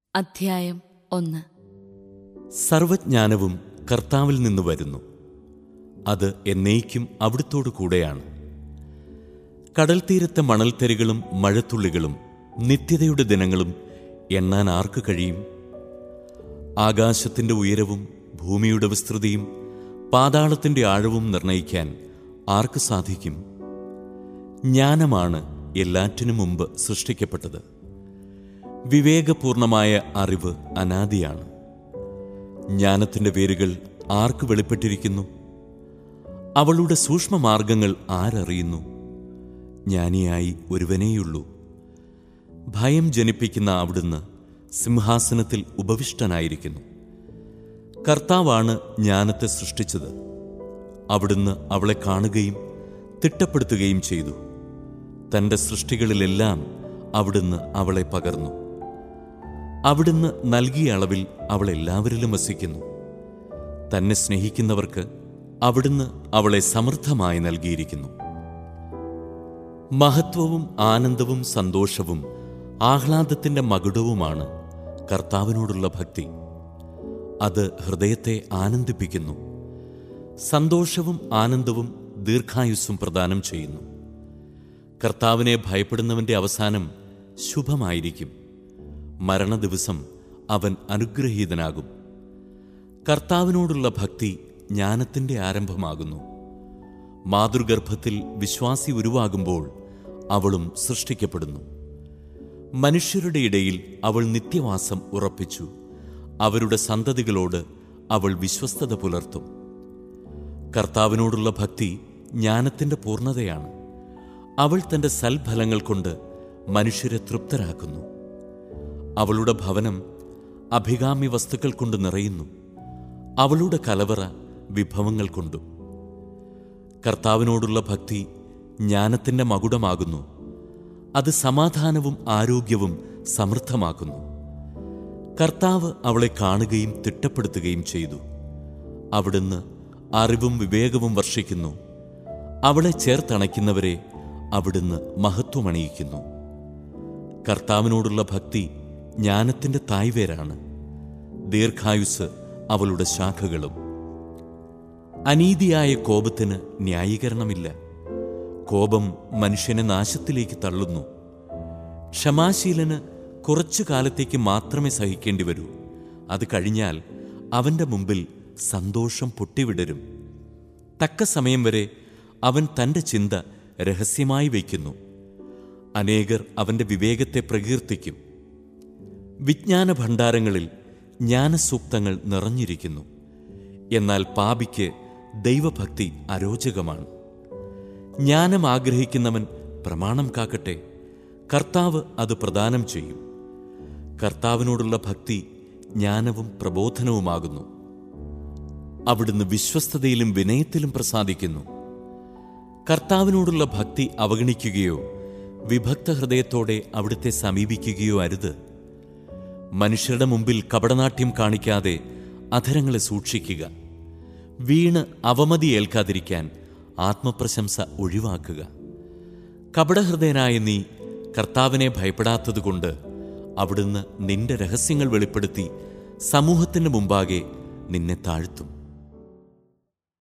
അധ്യായം 1. സർവജ്ഞാനവും കർത്താവിൽ നിന്ന് വരുന്നു. അത് എന്നേക്കും അവിടുത്തോടു കൂടെയാണ്. കടൽ തീരത്തെ മണൽത്തരികളും മഴത്തുള്ളികളും നിത്യതയുടെ ദിനങ്ങളും എണ്ണാൻ ആർക്ക് കഴിയും? ആകാശത്തിൻ്റെ ഉയരവും ഭൂമിയുടെ വിസ്തൃതിയും പാതാളത്തിൻ്റെ ആഴവും നിർണയിക്കാൻ ആർക്ക് സാധിക്കും? ജ്ഞാനമാണ് എല്ലാറ്റിനും മുമ്പ് സൃഷ്ടിക്കപ്പെട്ടത്. വിവേകപൂർണമായ അറിവ് അനാദിയാണ്. ജ്ഞാനത്തിൻ്റെ വേരുകൾ ആർക്ക് വെളിപ്പെട്ടിരിക്കുന്നു? അവളുടെ സൂക്ഷ്മമാർഗങ്ങൾ ആരറിയുന്നു? ജ്ഞാനിയായി ഒരുവനേയുള്ളൂ. ഭയം ജനിപ്പിക്കുന്ന അവിടുന്ന് സിംഹാസനത്തിൽ ഉപവിഷ്ടനായിരിക്കുന്നു. കർത്താവാണ് ജ്ഞാനത്തെ സൃഷ്ടിച്ചത്. അവിടുന്ന് അവളെ കാണുകയും തിട്ടപ്പെടുത്തുകയും ചെയ്തു. തൻ്റെ സൃഷ്ടികളിലെല്ലാം അവിടുന്ന് അവളെ പകർന്നു. അവിടുന്ന് നൽകിയ അളവിൽ അവൾ എല്ലാവരിലും വസിക്കുന്നു. തന്നെ സ്നേഹിക്കുന്നവർക്ക് അവിടുന്ന് അവളെ സമൃദ്ധമായി നൽകിയിരിക്കുന്നു. മഹത്വവും ആനന്ദവും സന്തോഷവും ആഹ്ലാദത്തിൻ്റെ മകുടവുമാണ് കർത്താവിനോടുള്ള ഭക്തി. അത് ഹൃദയത്തെ ആനന്ദിപ്പിക്കുന്നു. സന്തോഷവും ആനന്ദവും ദീർഘായുസ്സും പ്രദാനം ചെയ്യുന്നു. കർത്താവിനെ ഭയപ്പെടുന്നവൻ്റെ അവസാനം ശുഭമായിരിക്കും. മരണദിവസം അവൻ അനുഗ്രഹീതനാകും. കർത്താവിനോടുള്ള ഭക്തി ജ്ഞാനത്തിൻ്റെ ആരംഭമാകുന്നു. മാതൃഗർഭത്തിൽ വിശ്വാസി ഉരുവാകുമ്പോൾ അവളും സൃഷ്ടിക്കപ്പെടുന്നു. മനുഷ്യരുടെ ഇടയിൽ അവൾ നിത്യവാസം ഉറപ്പിച്ചു. അവരുടെ സന്തതികളോട് അവൾ വിശ്വസ്തത പുലർത്തും. കർത്താവിനോടുള്ള ഭക്തി ജ്ഞാനത്തിൻ്റെ പൂർണ്ണതയാണ്. അവൾ തൻ്റെ സൽഫലങ്ങൾ കൊണ്ട് മനുഷ്യരെ തൃപ്തരാക്കുന്നു. അവളുടെ ഭവനം അഭികാമ്യ വസ്തുക്കൾ കൊണ്ട് നിറയുന്നു. അവളുടെ കലവറ വിഭവങ്ങൾ കൊണ്ടും. കർത്താവിനോടുള്ള ഭക്തി ജ്ഞാനത്തിൻ്റെ മകുടമാകുന്നു. അത് സമാധാനവും ആരോഗ്യവും സമൃദ്ധമാക്കുന്നു. കർത്താവ് അവളെ കാണുകയും തിട്ടപ്പെടുത്തുകയും ചെയ്തു. അവിടുന്ന് അറിവും വിവേകവും വർഷിക്കുന്നു. അവളെ ചേർത്തണയ്ക്കുന്നവരെ അവിടുന്ന് മഹത്വമണിയിക്കുന്നു. കർത്താവിനോടുള്ള ഭക്തി ജ്ഞാനത്തിൻ്റെ തായ്വേരാണ്. ദീർഘായുസ് അവളുടെ ശാഖകളും. അനീതിയായ കോപത്തിന് ന്യായീകരണമില്ല. കോപം മനുഷ്യനെ നാശത്തിലേക്ക് തള്ളുന്നു. ക്ഷമാശീലന് കുറച്ചു കാലത്തേക്ക് മാത്രമേ സഹിക്കേണ്ടി വരൂ. അത് കഴിഞ്ഞാൽ അവൻ്റെ മുമ്പിൽ സന്തോഷം പൊട്ടിവിടരും. തക്ക സമയം വരെ അവൻ തൻ്റെ ചിന്ത രഹസ്യമായി വയ്ക്കുന്നു. അനേകർ അവൻ്റെ വിവേകത്തെ പ്രകീർത്തിക്കും. വിജ്ഞാന ഭണ്ഡാരങ്ങളിൽ ജ്ഞാനസൂക്തങ്ങൾ നിറഞ്ഞിരിക്കുന്നു. എന്നാൽ പാപിക്ക് ദൈവഭക്തി അരോചകമാണ്. ജ്ഞാനം ആഗ്രഹിക്കുന്നവൻ പ്രമാണം കാക്കട്ടെ. കർത്താവ് അത് പ്രദാനം ചെയ്യും. കർത്താവിനോടുള്ള ഭക്തി ജ്ഞാനവും പ്രബോധനവുമാകുന്നു. അവിടുന്ന് വിശ്വസ്തതയിലും വിനയത്തിലും പ്രസാദിക്കുന്നു. കർത്താവിനോടുള്ള ഭക്തി അവഗണിക്കുകയോ വിഭക്ത ഹൃദയത്തോടെ അവിടുത്തെ സമീപിക്കുകയോ അരുത്. മനുഷ്യരുടെ മുമ്പിൽ കപടനാട്യം കാണിക്കാതെ അധരങ്ങളെ സൂക്ഷിക്കുക. വീണ് അവമതി ഏൽക്കാതിരിക്കാൻ ആത്മപ്രശംസ ഒഴിവാക്കുക. കപടഹൃദയനായ നീ കർത്താവിനെ ഭയപ്പെടാത്തതുകൊണ്ട് അവിടുന്ന് നിന്റെ രഹസ്യങ്ങൾ വെളിപ്പെടുത്തി സമൂഹത്തിന് മുമ്പാകെ നിന്നെ താഴ്ത്തും.